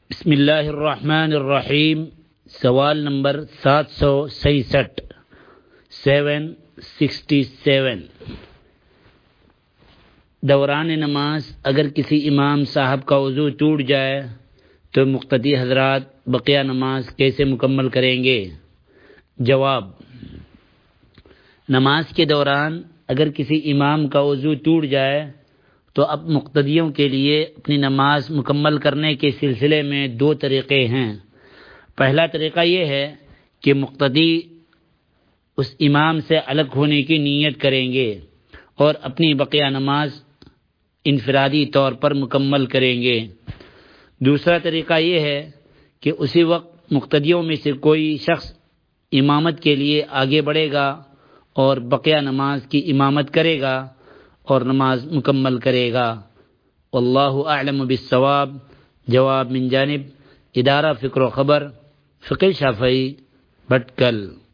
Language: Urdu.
بسم اللہ الرحمن الرحیم۔ سوال نمبر 767 767۔ دوران نماز اگر کسی امام صاحب کا وضو ٹوٹ جائے تو مقتدی حضرات بقیہ نماز کیسے مکمل کریں گے؟ جواب: نماز کے دوران اگر کسی امام کا وضو ٹوٹ جائے تو اب مقتدیوں کے لیے اپنی نماز مکمل کرنے کے سلسلے میں دو طریقے ہیں۔ پہلا طریقہ یہ ہے کہ مقتدی اس امام سے الگ ہونے کی نیت کریں گے اور اپنی بقیہ نماز انفرادی طور پر مکمل کریں گے۔ دوسرا طریقہ یہ ہے کہ اسی وقت مقتدیوں میں سے کوئی شخص امامت کے لیے آگے بڑھے گا اور بقیہ نماز کی امامت کرے گا اور نماز مکمل کرے گا۔ واللہ اعلم بالصواب۔ جواب من جانب ادارہ فکر و خبر، فقہ شافعی، بھٹکل۔